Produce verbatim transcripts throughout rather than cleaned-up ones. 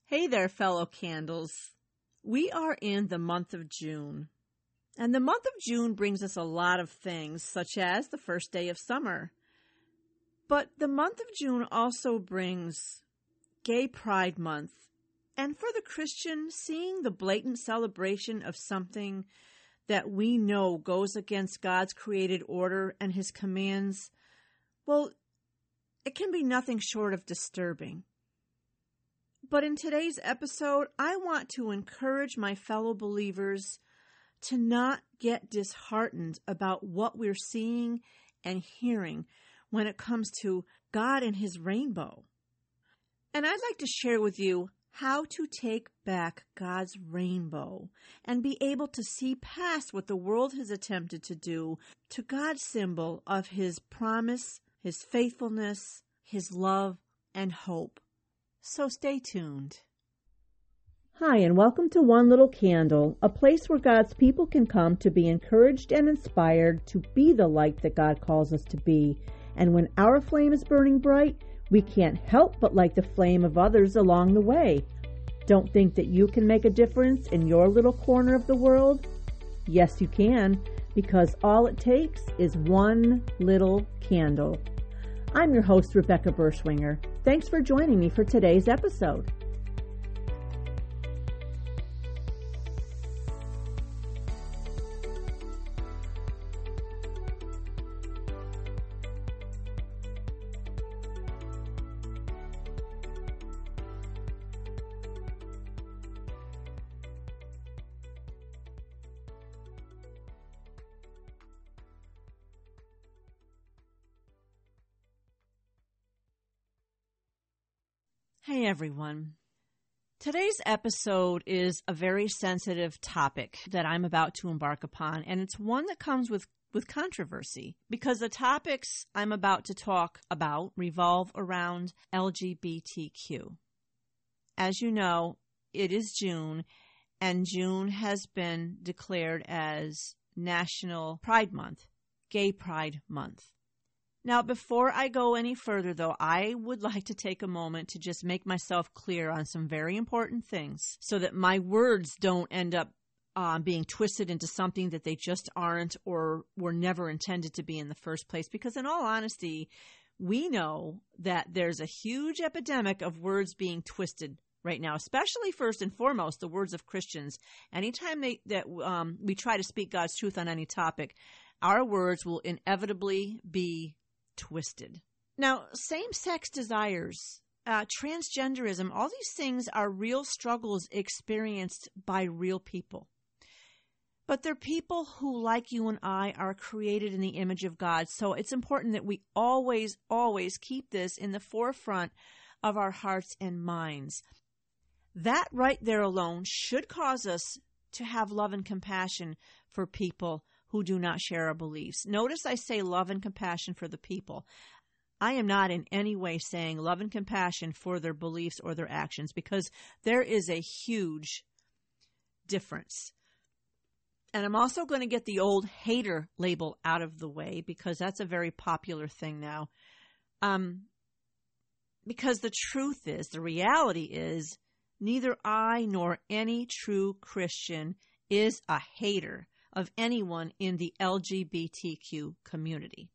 Hey there, fellow candles. We are in the month of June, and the month of June brings us a lot of things, such as the first day of summer. But the month of June also brings Gay Pride Month, and for the Christian, seeing the blatant celebration of something that we know goes against God's created order and His commands, well, it can be nothing short of disturbing. But in today's episode, I want to encourage my fellow believers to not get disheartened about what we're seeing and hearing when it comes to God and His rainbow. And I'd like to share with you how to take back God's rainbow and be able to see past what the world has attempted to do to God's symbol of His promise, His faithfulness, His love, and hope. So stay tuned. Hi, and welcome to One Little Candle, a place where God's people can come to be encouraged and inspired to be the light that God calls us to be. And when our flame is burning bright, we can't help but light the flame of others along the way. Don't think that you can make a difference in your little corner of the world? Yes, you can, because all it takes is one little candle. I'm your host, Rebecca Berschwinger. Thanks for joining me for today's episode. Hey everyone. Today's episode is a very sensitive topic that I'm about to embark upon, and it's one that comes with, with controversy because the topics I'm about to talk about revolve around L G B T Q. As you know, it is June, and June has been declared as National Pride Month, Gay Pride Month. Now, before I go any further, though, I would like to take a moment to just make myself clear on some very important things so that my words don't end up um, being twisted into something that they just aren't or were never intended to be in the first place. Because in all honesty, we know that there's a huge epidemic of words being twisted right now, especially first and foremost, the words of Christians. Anytime they, that um, we try to speak God's truth on any topic, our words will inevitably be twisted. Now, same-sex desires, uh, transgenderism, all these things are real struggles experienced by real people. But they're people who, like you and I, are created in the image of God. So it's important that we always, always keep this in the forefront of our hearts and minds. That right there alone should cause us to have love and compassion for people who do not share our beliefs. Notice I say love and compassion for the people. I am not in any way saying love and compassion for their beliefs or their actions, because there is a huge difference. And I'm also going to get the old hater label out of the way, because that's a very popular thing now. Um, because the truth is, the reality is, neither I nor any true Christian is a hater of anyone in the L G B T Q community.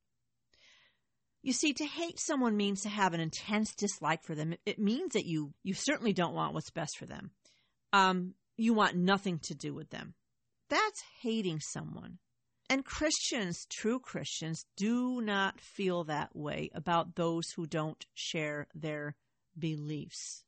You see, to hate someone means to have an intense dislike for them. It means that you, you certainly don't want what's best for them. Um, you want nothing to do with them. That's hating someone. And Christians, true Christians, do not feel that way about those who don't share their beliefs.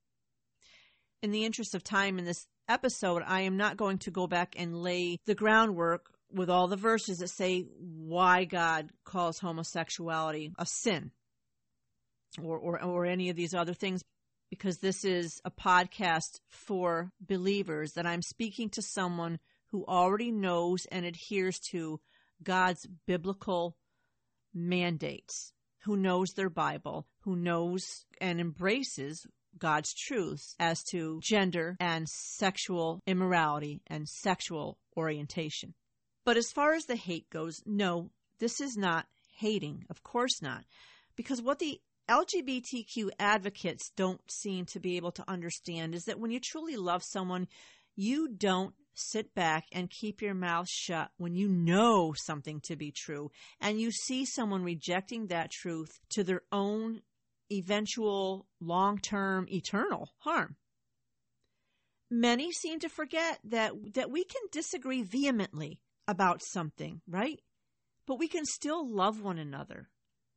In the interest of time in this episode, I am not going to go back and lay the groundwork with all the verses that say why God calls homosexuality a sin or, or, or any of these other things, because this is a podcast for believers, that I'm speaking to someone who already knows and adheres to God's biblical mandates, who knows their Bible, who knows and embraces God's truths as to gender and sexual immorality and sexual orientation. But as far as the hate goes, no, this is not hating. Of course not. Because what the L G B T Q advocates don't seem to be able to understand is that when you truly love someone, you don't sit back and keep your mouth shut when you know something to be true and you see someone rejecting that truth to their own eventual long-term eternal harm. Many seem to forget that that we can disagree vehemently about something, right? But we can still love one another.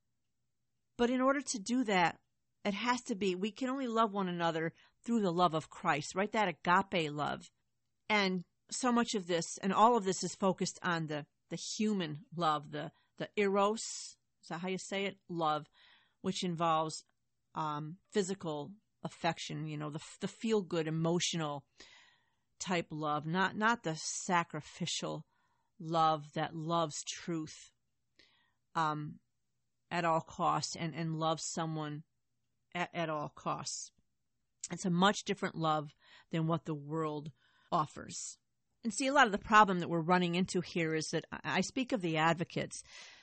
But in order to do that, it has to be, we can only love one another through the love of Christ, right? That agape love. And so much of this, and all of this is focused on the, the human love, the, the eros, is that how you say it? Love, which involves um, physical affection, you know, the the feel-good, emotional type love, not not the sacrificial love that loves truth um, at all costs and, and loves someone at, at all costs. It's a much different love than what the world offers. And see, a lot of the problem that we're running into here is that I speak of the advocates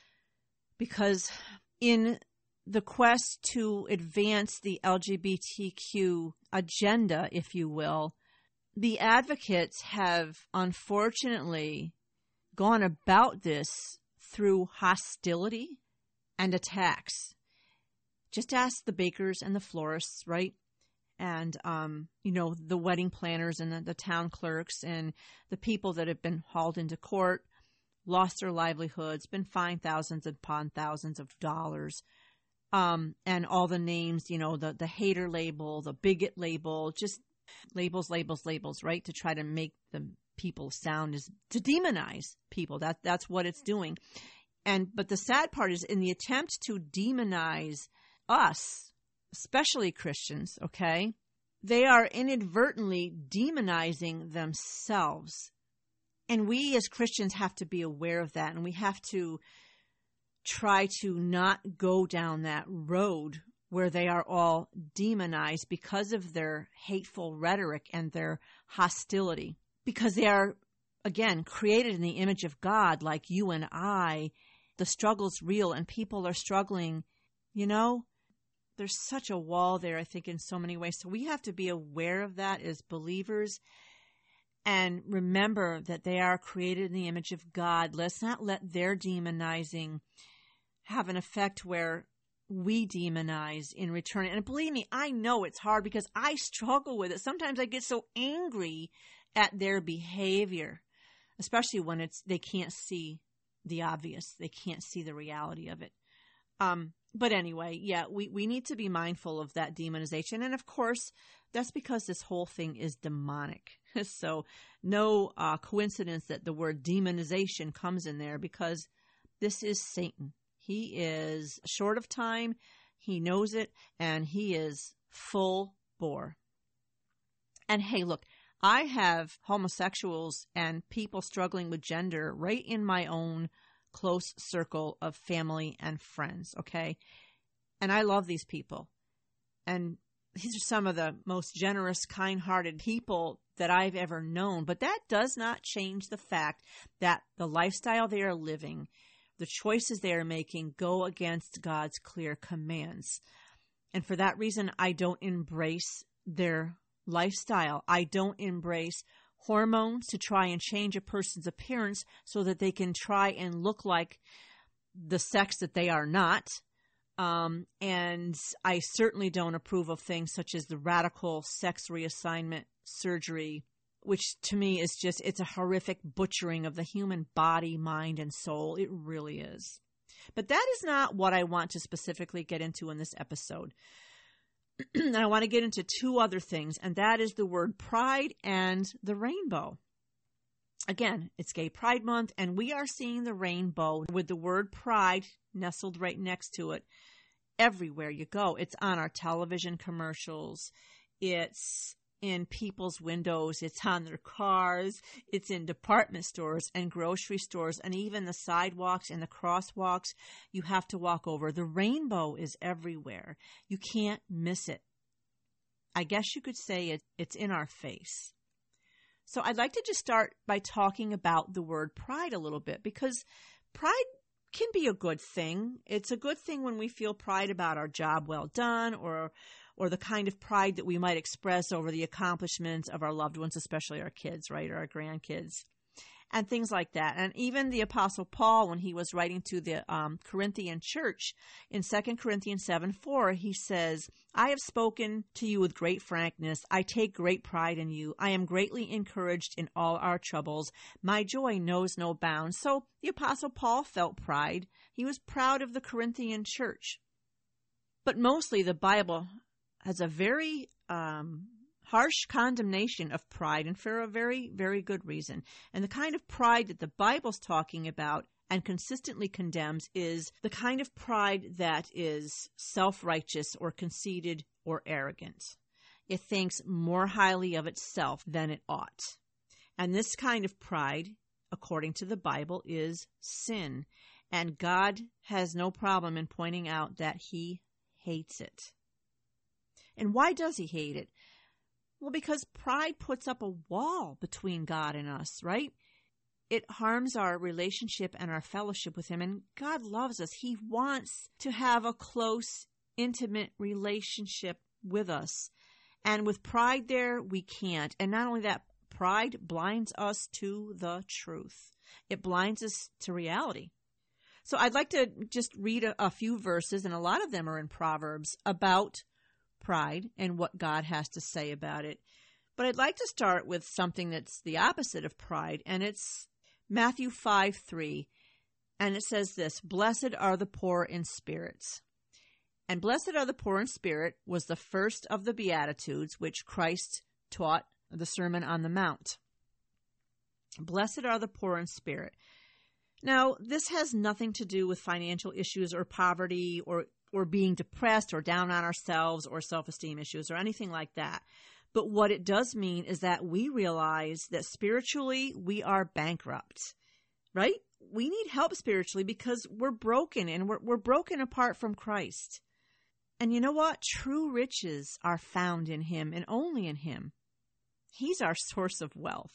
because in the quest to advance the L G B T Q agenda, if you will, the advocates have unfortunately gone about this through hostility and attacks. Just ask the bakers and the florists, right? And, um, you know, the wedding planners and the, the town clerks and the people that have been hauled into court, lost their livelihoods, been fined thousands upon thousands of dollars. Um, and all the names, you know, the, the hater label, the bigot label, just labels, labels, labels, right? To try to make the people sound as, to demonize people. That, that's what it's doing. And, but the sad part is in the attempt to demonize us, especially Christians, okay, they are inadvertently demonizing themselves. And we as Christians have to be aware of that. And we have to try to not go down that road where they are all demonized because of their hateful rhetoric and their hostility. Because they are, again, created in the image of God like you and I. The struggle's real and people are struggling, you know. There's such a wall there, I think, in so many ways. So we have to be aware of that as believers and remember that they are created in the image of God. Let's not let their demonizing have an effect where we demonize in return. And believe me, I know it's hard because I struggle with it. Sometimes I get so angry at their behavior, especially when it's they can't see the obvious. They can't see the reality of it. Um, but anyway, yeah, we, we need to be mindful of that demonization. And of course, that's because this whole thing is demonic. So no uh, coincidence that the word demonization comes in there because this is Satan. He is short of time, he knows it, and he is full bore. And hey, look, I have homosexuals and people struggling with gender right in my own close circle of family and friends, okay? And I love these people. And these are some of the most generous, kind-hearted people that I've ever known. But that does not change the fact that the lifestyle they are living, the choices they are making go against God's clear commands. And for that reason, I don't embrace their lifestyle. I don't embrace hormones to try and change a person's appearance so that they can try and look like the sex that they are not. Um, and I certainly don't approve of things such as the radical sex reassignment surgery, which to me is just, it's a horrific butchering of the human body, mind, and soul. It really is. But that is not what I want to specifically get into in this episode. And I want to get into two other things, and that is the word pride and the rainbow. Again, it's Gay Pride Month, and we are seeing the rainbow with the word pride nestled right next to it everywhere you go. It's on our television commercials. It's in people's windows. It's on their cars. It's in department stores and grocery stores and even the sidewalks and the crosswalks you have to walk over. The rainbow is everywhere. You can't miss it. I guess you could say it, it's in our face. So I'd like to just start by talking about the word pride a little bit because pride can be a good thing. It's a good thing when we feel pride about our job well done, or or the kind of pride that we might express over the accomplishments of our loved ones, especially our kids, right, or our grandkids, and things like that. And even the Apostle Paul, when he was writing to the um, Corinthian church in Second Corinthians seven four, he says, I have spoken to you with great frankness. I take great pride in you. I am greatly encouraged in all our troubles. My joy knows no bounds. So the Apostle Paul felt pride. He was proud of the Corinthian church. But mostly the Bible has a very um, harsh condemnation of pride, and for a very, very good reason. And the kind of pride that the Bible's talking about and consistently condemns is the kind of pride that is self-righteous or conceited or arrogant. It thinks more highly of itself than it ought. And this kind of pride, according to the Bible, is sin. And God has no problem in pointing out that he hates it. And why does he hate it? Well, because pride puts up a wall between God and us, right? It harms our relationship and our fellowship with him. And God loves us. He wants to have a close, intimate relationship with us. And with pride there, we can't. And not only that, pride blinds us to the truth. It blinds us to reality. So I'd like to just read a, a few verses, and a lot of them are in Proverbs, about pride and what God has to say about it. But I'd like to start with something that's the opposite of pride, and it's Matthew five three. And it says this, Blessed are the poor in spirits. And blessed are the poor in spirit was the first of the Beatitudes which Christ taught, the Sermon on the Mount. Blessed are the poor in spirit. Now, this has nothing to do with financial issues or poverty or or being depressed or down on ourselves or self-esteem issues or anything like that. But what it does mean is that we realize that spiritually we are bankrupt, right? We need help spiritually because we're broken and we're, we're broken apart from Christ. And you know what? True riches are found in him and only in him. He's our source of wealth.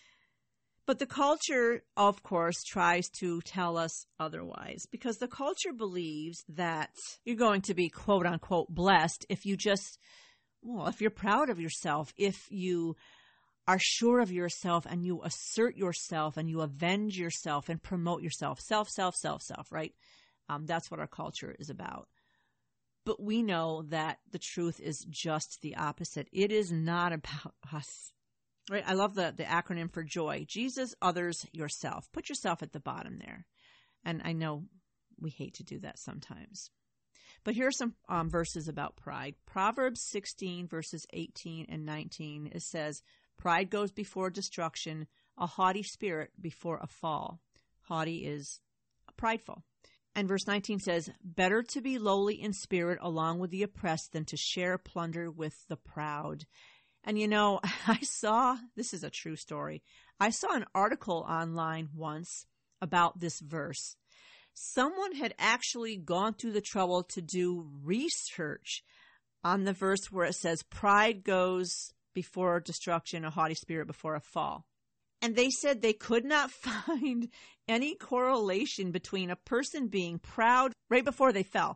But the culture, of course, tries to tell us otherwise, because the culture believes that you're going to be, quote unquote, blessed if you just, well, if you're proud of yourself, if you are sure of yourself and you assert yourself and you avenge yourself and promote yourself. Self, self, self, self, right? Um, that's what our culture is about. But we know that the truth is just the opposite. It is not about us. Right, I love the, the acronym for JOY. Jesus, others, yourself. Put yourself at the bottom there. And I know we hate to do that sometimes. But here are some um, verses about pride. Proverbs sixteen, verses eighteen and nineteen. It says, Pride goes before destruction, a haughty spirit before a fall. Haughty is prideful. And verse nineteen says, Better to be lowly in spirit along with the oppressed than to share plunder with the proud. And you know, I saw, this is a true story, I saw an article online once about this verse. Someone had actually gone through the trouble to do research on the verse where it says, pride goes before destruction, a haughty spirit before a fall. And they said they could not find any correlation between a person being proud right before they fell.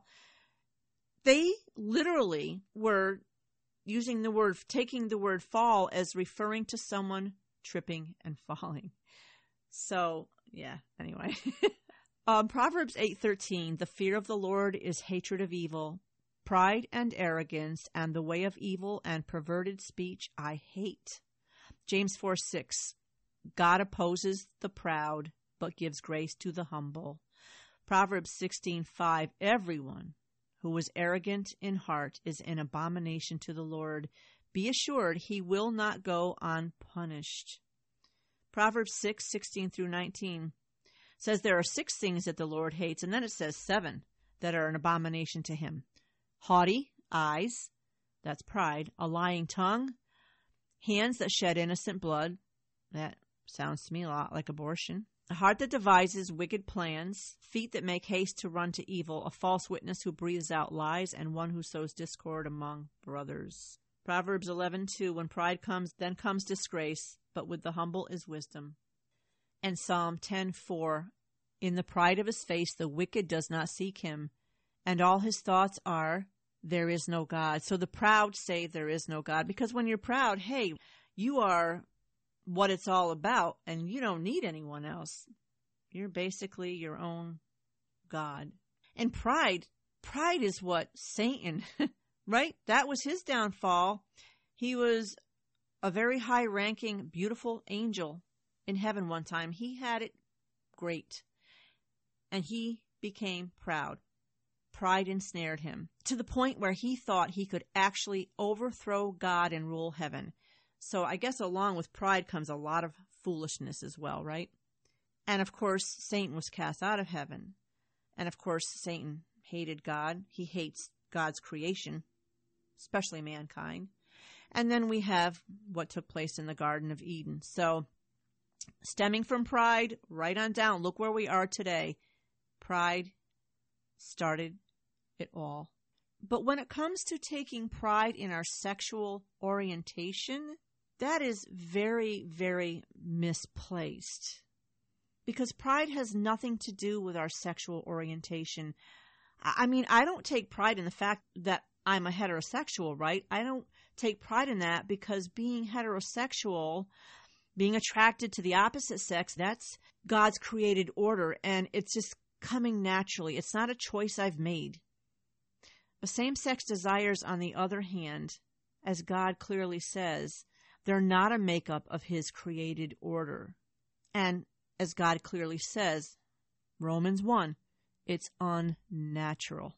They literally were using the word, taking the word fall as referring to someone tripping and falling. So, yeah, anyway. um, Proverbs eight thirteen, the fear of the Lord is hatred of evil, pride and arrogance, and the way of evil and perverted speech I hate. James four six, God opposes the proud, but gives grace to the humble. Proverbs sixteen five, everyone who is arrogant in heart is an abomination to the Lord. Be assured he will not go unpunished. Proverbs six sixteen through nineteen says there are six things that the Lord hates, and then it says seven that are an abomination to him. Haughty eyes, that's pride. A lying tongue. Hands that shed innocent blood. That sounds to me a lot like abortion. A heart that devises wicked plans, feet that make haste to run to evil, a false witness who breathes out lies, and one who sows discord among brothers. Proverbs eleven two, when pride comes, then comes disgrace, but with the humble is wisdom. And Psalm ten four, In the pride of his face, the wicked does not seek him, and all his thoughts are, there is no God. So the proud say there is no God, because when you're proud, hey, you are what it's all about, and you don't need anyone else. You're basically your own God. And pride, pride is what Satan, right? That was his downfall. He was a very high-ranking, beautiful angel in heaven one time. He had it great. And he became proud. Pride ensnared him to the point where he thought he could actually overthrow God and rule heaven. So I guess along with pride comes a lot of foolishness as well, right? And of course, Satan was cast out of heaven. And of course, Satan hated God. He hates God's creation, especially mankind. And then we have what took place in the Garden of Eden. So stemming from pride, right on down, look where we are today. Pride started it all. But when it comes to taking pride in our sexual orientation, that is very, very misplaced. Because pride has nothing to do with our sexual orientation. I mean, I don't take pride in the fact that I'm a heterosexual, right? I don't take pride in that because being heterosexual, being attracted to the opposite sex, that's God's created order, and it's just coming naturally. It's not a choice I've made. But same-sex desires, on the other hand, as God clearly says, they're not a makeup of his created order. And as God clearly says, Romans one, it's unnatural.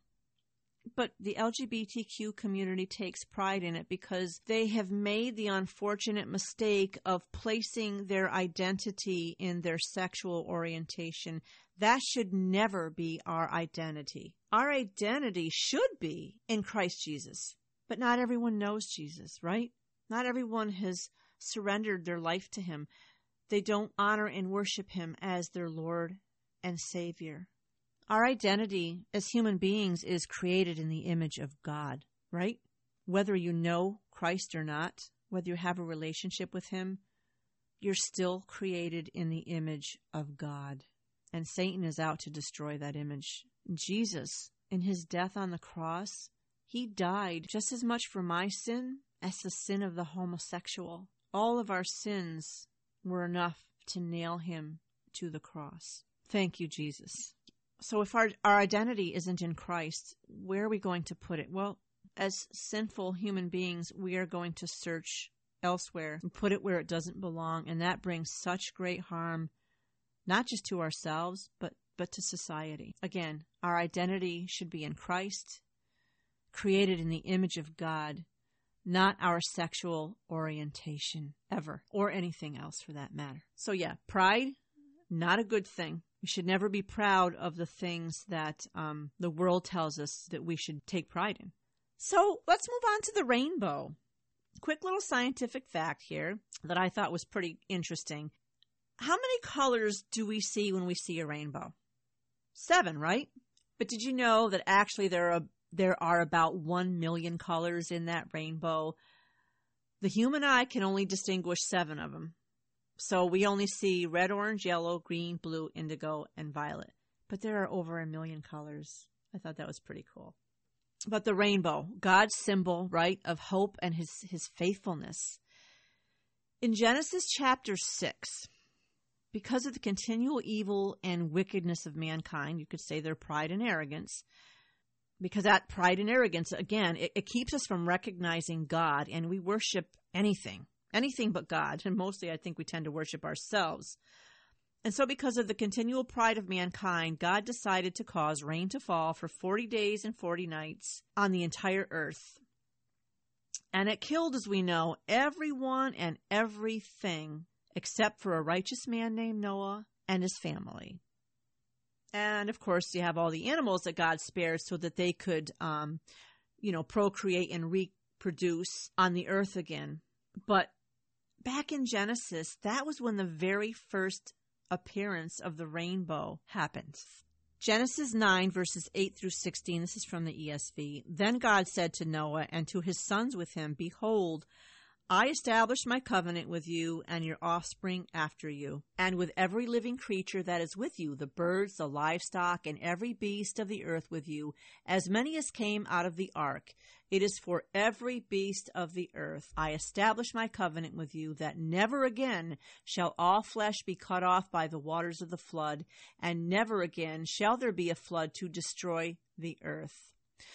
But the L G B T Q community takes pride in it because they have made the unfortunate mistake of placing their identity in their sexual orientation. That should never be our identity. Our identity should be in Christ Jesus. But not everyone knows Jesus, right? Not everyone has surrendered their life to him. They don't honor and worship him as their Lord and Savior. Our identity as human beings is created in the image of God, right? Whether you know Christ or not, whether you have a relationship with him, you're still created in the image of God. And Satan is out to destroy that image. Jesus, in his death on the cross, he died just as much for my sin as the sin of the homosexual. All of our sins were enough to nail him to the cross. Thank you, Jesus. So if our, our identity isn't in Christ, where are we going to put it? Well, as sinful human beings, we are going to search elsewhere and put it where it doesn't belong. And that brings such great harm, not just to ourselves, but, but to society. Again, our identity should be in Christ, created in the image of God, not our sexual orientation ever, or anything else for that matter. So yeah, pride, not a good thing. We should never be proud of the things that um, the world tells us that we should take pride in. So let's move on to the rainbow. Quick little scientific fact here that I thought was pretty interesting. How many colors do we see when we see a rainbow? Seven, right? But did you know that actually there are, there are about one million colors in that rainbow? The human eye can only distinguish seven of them. So we only see red, orange, yellow, green, blue, indigo, and violet. But there are over a million colors. I thought that was pretty cool. But the rainbow, God's symbol, right, of hope and his, his faithfulness. In Genesis chapter six, because of the continual evil and wickedness of mankind, you could say their pride and arrogance, because that pride and arrogance, again, it, it keeps us from recognizing God, and we worship anything. Anything but God, and mostly I think we tend to worship ourselves. And so because of the continual pride of mankind, God decided to cause rain to fall for forty days and forty nights on the entire earth. And it killed, as we know, everyone and everything except for a righteous man named Noah and his family. And of course, you have all the animals that God spared so that they could, um, you know, procreate and reproduce on the earth again. But back in Genesis, that was when the very first appearance of the rainbow happened. Genesis nine, verses eight through sixteen, this is from the E S V. Then God said to Noah and to his sons with him, Behold, I establish my covenant with you and your offspring after you, and with every living creature that is with you, the birds, the livestock, and every beast of the earth with you, as many as came out of the ark. It is for every beast of the earth. I establish my covenant with you, that never again shall all flesh be cut off by the waters of the flood, and never again shall there be a flood to destroy the earth.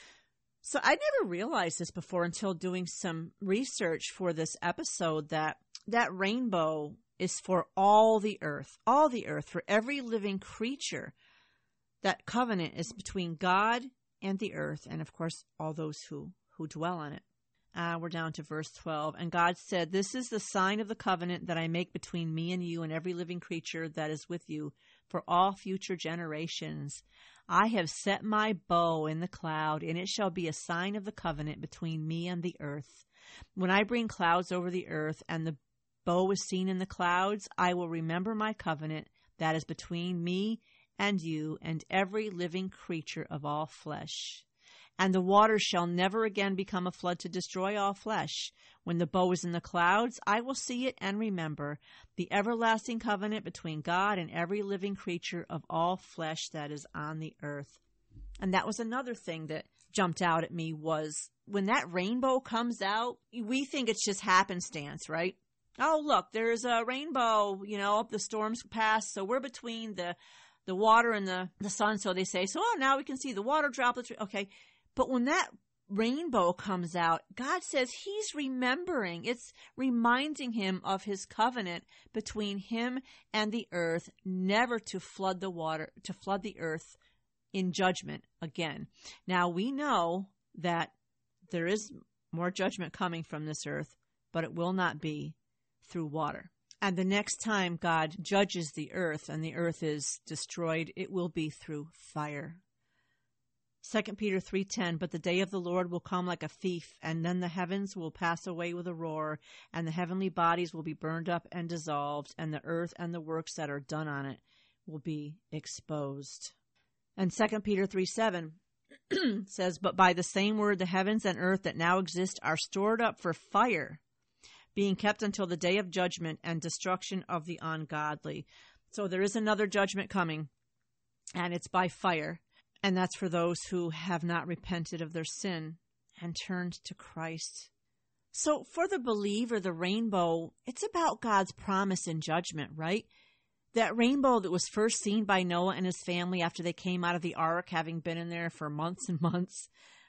So I never realized this before until doing some research for this episode, that that rainbow is for all the earth, all the earth, for every living creature. That covenant is between God and the earth, and of course, all those who, who dwell on it. Uh, we're down to verse twelve. And God said, "This is the sign of the covenant that I make between me and you and every living creature that is with you for all future generations. I have set my bow in the cloud, and it shall be a sign of the covenant between me and the earth. When I bring clouds over the earth, and the bow is seen in the clouds, I will remember my covenant that is between me and you and every living creature of all flesh. And the waters shall never again become a flood to destroy all flesh. When the bow is in the clouds, I will see it and remember the everlasting covenant between God and every living creature of all flesh that is on the earth." And that was another thing that jumped out at me, was when that rainbow comes out, we think it's just happenstance, right? Oh, look, there's a rainbow, you know, the storm's passed, so we're between the, the water and the, the sun, so they say. So, oh, now we can see the water droplets. Okay. But when that rainbow comes out, God says he's remembering. It's reminding him of his covenant between him and the earth, never to flood the water, to flood the earth in judgment again. Now, we know that there is more judgment coming from this earth, but it will not be through water. And the next time God judges the earth and the earth is destroyed, it will be through fire. Second Peter three ten, "But the day of the Lord will come like a thief, and then the heavens will pass away with a roar, and the heavenly bodies will be burned up and dissolved, and the earth and the works that are done on it will be exposed." And Second Peter three seven says, "But by the same word the heavens and earth that now exist are stored up for fire, being kept until the day of judgment and destruction of the ungodly." So there is another judgment coming, and it's by fire. And that's for those who have not repented of their sin and turned to Christ. So for the believer, the rainbow, it's about God's promise and judgment, right? That rainbow that was first seen by Noah and his family after they came out of the ark, having been in there for months and months,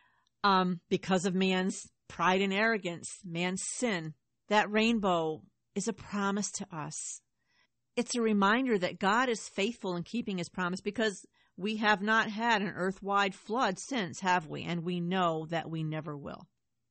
um, because of man's pride and arrogance, man's sin. That rainbow is a promise to us. It's a reminder that God is faithful in keeping his promise, because we have not had an earth-wide flood since, have we? And we know that we never will.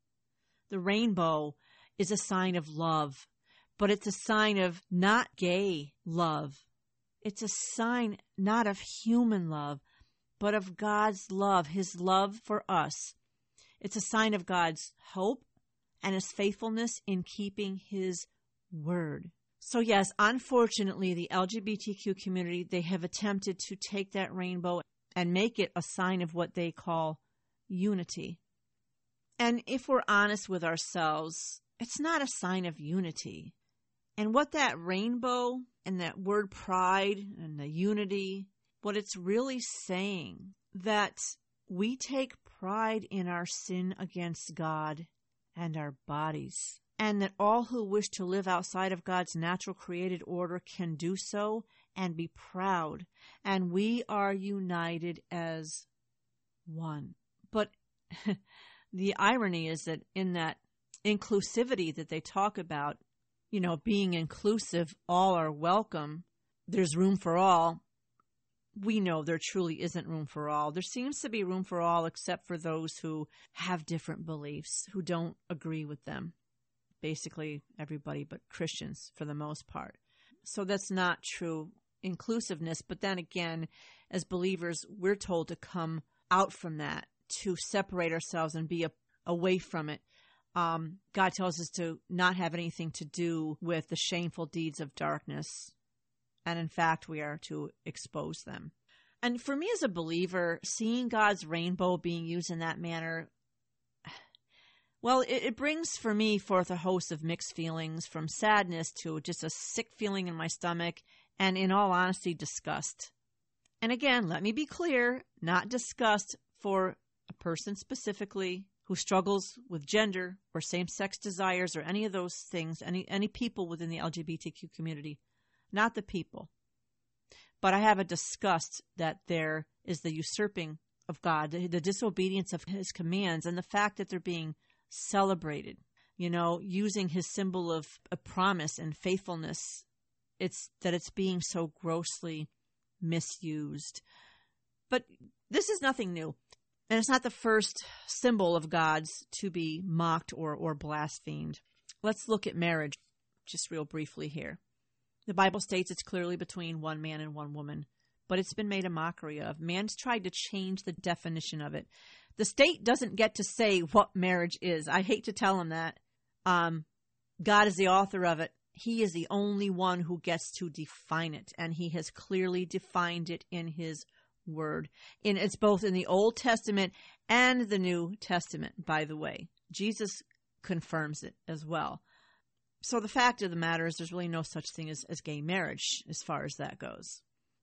The rainbow is a sign of love, but it's a sign of not gay love. It's a sign not of human love, but of God's love, his love for us. It's a sign of God's hope and his faithfulness in keeping his word. So yes, unfortunately, the L G B T Q community, they have attempted to take that rainbow and make it a sign of what they call unity. And if we're honest with ourselves, it's not a sign of unity. And what that rainbow and that word pride and the unity, what it's really saying, that we take pride in our sin against God and our bodies, and that all who wish to live outside of God's natural created order can do so and be proud. And we are united as one. But the irony is that in that inclusivity that they talk about, you know, being inclusive, all are welcome, there's room for all. We know there truly isn't room for all. There seems to be room for all except for those who have different beliefs, who don't agree with them. Basically everybody but Christians for the most part. So that's not true inclusiveness. But then again, as believers, we're told to come out from that, to separate ourselves and be a, away from it. Um, God tells us to not have anything to do with the shameful deeds of darkness. And in fact, we are to expose them. And for me as a believer, seeing God's rainbow being used in that manner, Well, it, it brings for me forth a host of mixed feelings, from sadness to just a sick feeling in my stomach, and in all honesty, disgust. And again, let me be clear, not disgust for a person specifically who struggles with gender or same-sex desires or any of those things, any any people within the L G B T Q community, not the people. But I have a disgust that there is the usurping of God, the, the disobedience of his commands, and the fact that they're being celebrated, you know, using his symbol of a promise and faithfulness. It's that it's being so grossly misused. But this is nothing new. And it's not the first symbol of God's to be mocked or, or blasphemed. Let's look at marriage just real briefly here. The Bible states it's clearly between one man and one woman, but it's been made a mockery of. Man's tried to change the definition of it. The state doesn't get to say what marriage is. I hate to tell him that. Um, God is the author of it. He is the only one who gets to define it, and he has clearly defined it in his word. In it's both in the Old Testament and the New Testament, by the way. Jesus confirms it as well. So the fact of the matter is there's really no such thing as, as gay marriage as far as that goes.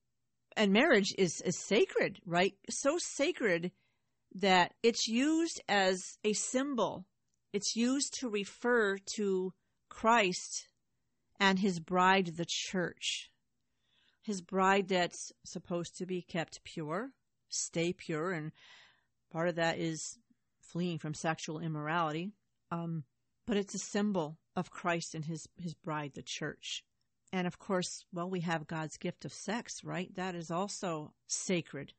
And marriage is, is sacred, right? So sacred that it's used as a symbol. It's used to refer to Christ and his bride, the church. His bride that's supposed to be kept pure, stay pure, and part of that is fleeing from sexual immorality. Um, but it's a symbol of Christ and his, his bride, the church. And of course, well, we have God's gift of sex, right? That is also sacred.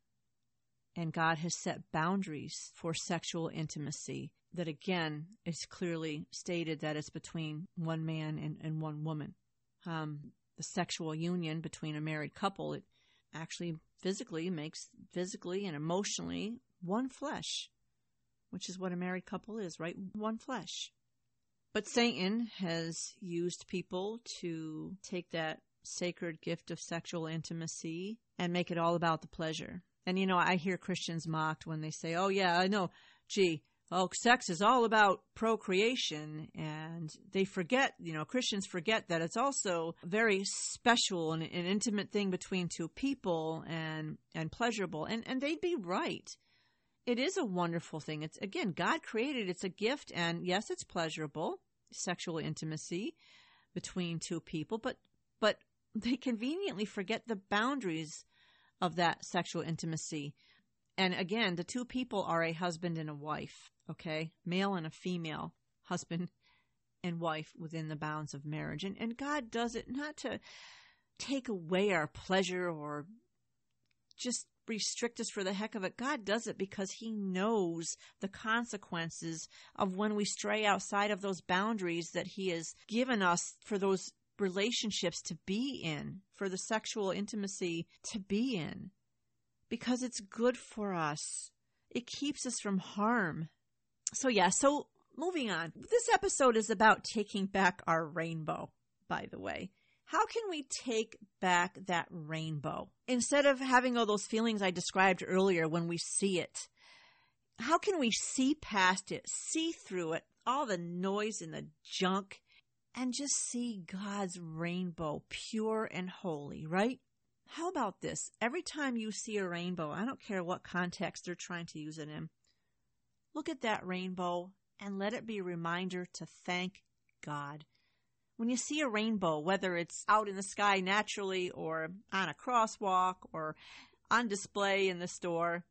And God has set boundaries for sexual intimacy that, again, is clearly stated that it's between one man and, and one woman. Um, the sexual union between a married couple, it actually physically makes physically and emotionally one flesh, which is what a married couple is, right? One flesh. But Satan has used people to take that sacred gift of sexual intimacy and make it all about the pleasure. And, you know, I hear Christians mocked when they say, oh, yeah, I know, gee, oh, sex is all about procreation. And they forget, you know, Christians forget that it's also a very special and an intimate thing between two people and, and pleasurable. And, and they'd be right. It is a wonderful thing. It's, again, God created, it's a gift. And yes, it's pleasurable, sexual intimacy between two people, but, but they conveniently forget the boundaries of that sexual intimacy. And again, the two people are a husband and a wife, okay? Male and a female, husband and wife within the bounds of marriage. And, and God does it not to take away our pleasure or just restrict us for the heck of it. God does it because he knows the consequences of when we stray outside of those boundaries that he has given us for those relationships to be in, for the sexual intimacy to be in, because it's good for us. It keeps us from harm. So yeah, so moving on. This episode is about taking back our rainbow, by the way. How can we take back that rainbow? Instead of having all those feelings I described earlier when we see it, how can we see past it, see through it, all the noise and the junk, and just see God's rainbow, pure and holy, right? How about this? Every time you see a rainbow, I don't care what context they're trying to use it in, look at that rainbow and let it be a reminder to thank God. When you see a rainbow, whether it's out in the sky naturally or on a crosswalk or on display in the store,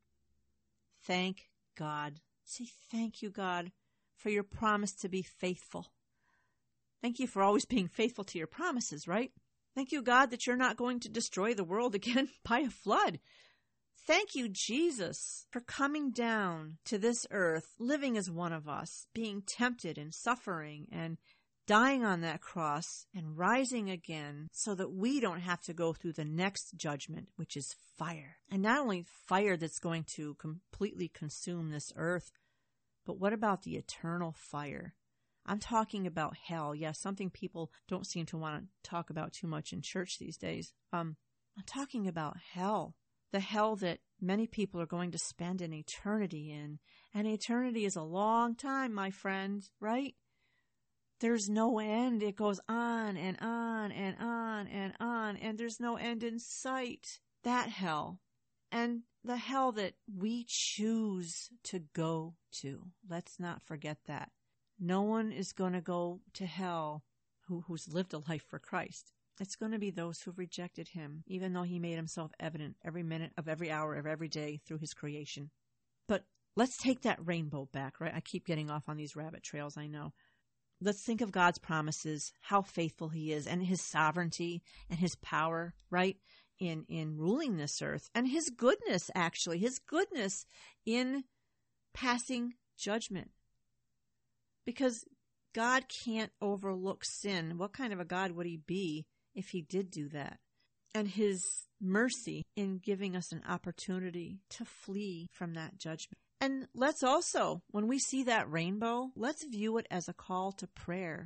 thank God. Say, thank you, God, for your promise to be faithful. Thank you for always being faithful to your promises, right? Thank you, God, that you're not going to destroy the world again by a flood. Thank you, Jesus, for coming down to this earth, living as one of us, being tempted and suffering and dying on that cross and rising again so that we don't have to go through the next judgment, which is fire. And not only fire that's going to completely consume this earth, but what about the eternal fire? I'm talking about hell. Yes, something people don't seem to want to talk about too much in church these days. Um, I'm talking about hell, the hell that many people are going to spend an eternity in. And eternity is a long time, my friend, right? There's no end. It goes on and on and on and on, and there's no end in sight. That hell. And the hell that we choose to go to. Let's not forget that. No one is going to go to hell who, who's lived a life for Christ. It's going to be those who've rejected him, even though he made himself evident every minute of every hour of every day through his creation. But let's take that rainbow back, right? I keep getting off on these rabbit trails, I know. Let's think of God's promises, how faithful he is, and his sovereignty and his power, right, in, in ruling this earth, and his goodness, actually, his goodness in passing judgment. Because God can't overlook sin. What kind of a God would he be if he did do that? And his mercy in giving us an opportunity to flee from that judgment. And let's also, when we see that rainbow, let's view it as a call to prayer.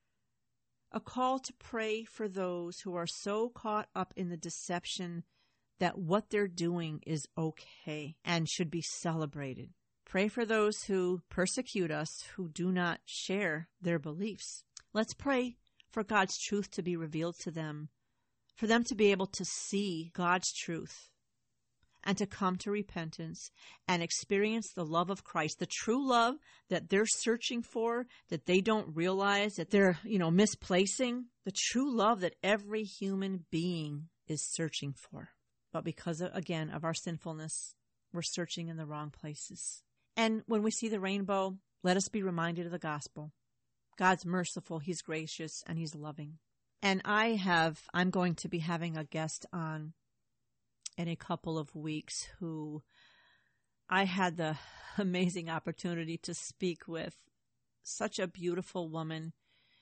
A call to pray for those who are so caught up in the deception that what they're doing is okay and should be celebrated. Pray for those who persecute us, who do not share their beliefs. Let's pray for God's truth to be revealed to them, for them to be able to see God's truth and to come to repentance and experience the love of Christ, the true love that they're searching for, that they don't realize that they're, you know, misplacing, the true love that every human being is searching for. But because, of, again, of our sinfulness, we're searching in the wrong places. And when we see the rainbow, let us be reminded of the gospel. God's merciful, he's gracious, and he's loving. And I have, I'm going to be having a guest on in a couple of weeks who I had the amazing opportunity to speak with. Such a beautiful woman.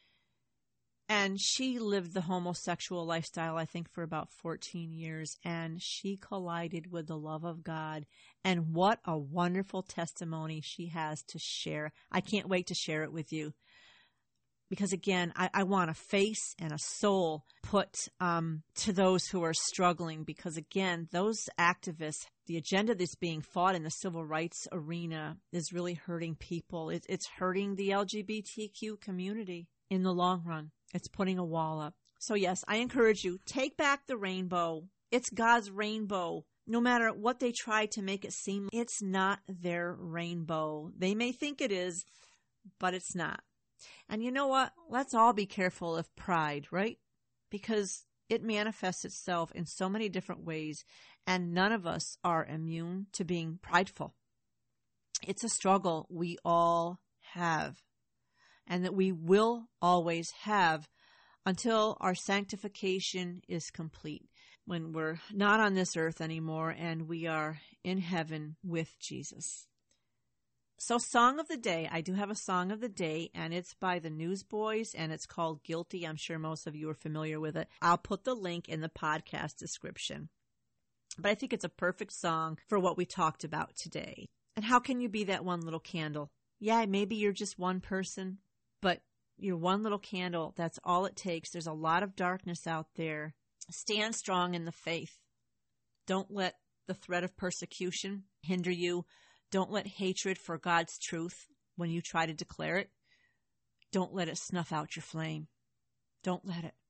And she lived the homosexual lifestyle, I think, for about fourteen years. And she collided with the love of God. And what a wonderful testimony she has to share. I can't wait to share it with you. Because again, I, I want a face and a soul put um, to those who are struggling. Because again, those activists, the agenda that's being fought in the civil rights arena is really hurting people. It, it's hurting the L G B T Q community in the long run. It's putting a wall up. So yes, I encourage you, take back the rainbow. It's God's rainbow. No matter what they try to make it seem, it's not their rainbow. They may think it is, but it's not. And you know what? Let's all be careful of pride, right? Because it manifests itself in so many different ways, and none of us are immune to being prideful. It's a struggle we all have, and that we will always have until our sanctification is complete, when we're not on this earth anymore and we are in heaven with Jesus. So song of the day, I do have a song of the day, and it's by the Newsboys, and it's called Guilty. I'm sure most of you are familiar with it. I'll put the link in the podcast description. But I think it's a perfect song for what we talked about today. And how can you be that one little candle? Yeah, maybe you're just one person, but you're one little candle. That's all it takes. There's a lot of darkness out there. Stand strong in the faith. Don't let the threat of persecution hinder you. Don't let hatred for God's truth, when you try to declare it, don't let it snuff out your flame. Don't let it.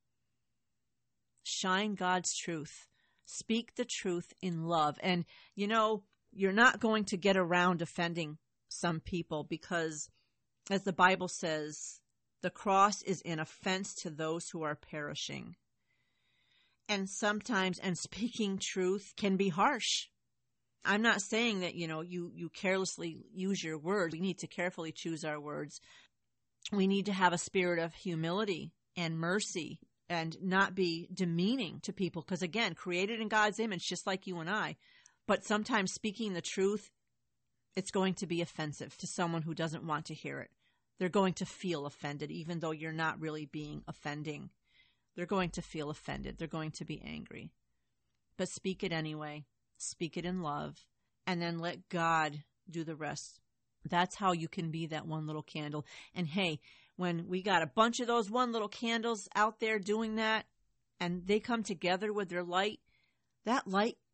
Shine God's truth. Speak the truth in love. And, you know, you're not going to get around offending some people because, as the Bible says, the cross is an offense to those who are perishing. And sometimes, and speaking truth can be harsh. I'm not saying that, you know, you, you carelessly use your words. We need to carefully choose our words. We need to have a spirit of humility and mercy and not be demeaning to people. Because again, created in God's image, just like you and I. But sometimes speaking the truth, it's going to be offensive to someone who doesn't want to hear it. They're going to feel offended, even though you're not really being offending. They're going to feel offended. They're going to be angry. But speak it anyway. Speak it in love, and then let God do the rest. That's how you can be that one little candle. And hey, when we got a bunch of those one little candles out there doing that, and they come together with their light, that light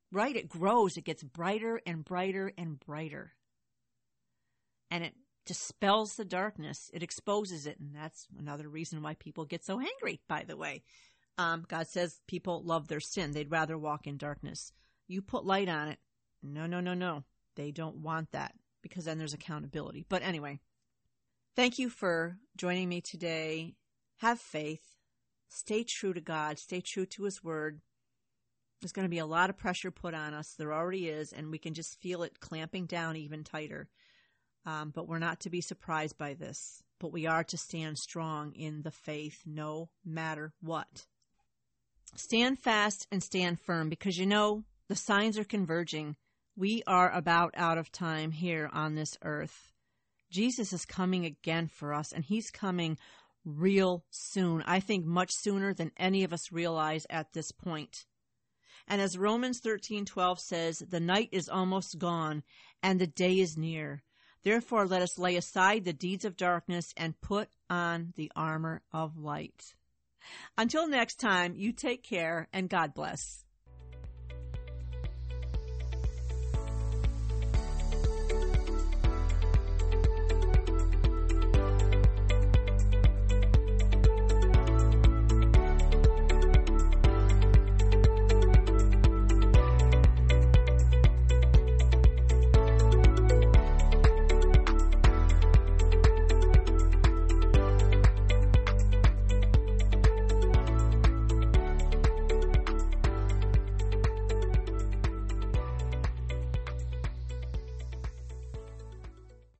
right, it grows. It gets brighter and brighter and brighter. And it dispels the darkness. It exposes it. And that's another reason why people get so angry, by the way. Um, God says people love their sin. They'd rather walk in darkness. You put light on it. No, no, no, no. They don't want that because then there's accountability. But anyway, thank you for joining me today. Have faith. Stay true to God. Stay true to His Word. There's going to be a lot of pressure put on us. There already is, and we can just feel it clamping down even tighter. Um, but we're not to be surprised by this. But we are to stand strong in the faith no matter what. Stand fast and stand firm because, you know, the signs are converging. We are about out of time here on this earth. Jesus is coming again for us, and He's coming real soon. I think much sooner than any of us realize at this point. And as Romans thirteen twelve says, the night is almost gone, and the day is near. Therefore, let us lay aside the deeds of darkness and put on the armor of light. Until next time, you take care and God bless.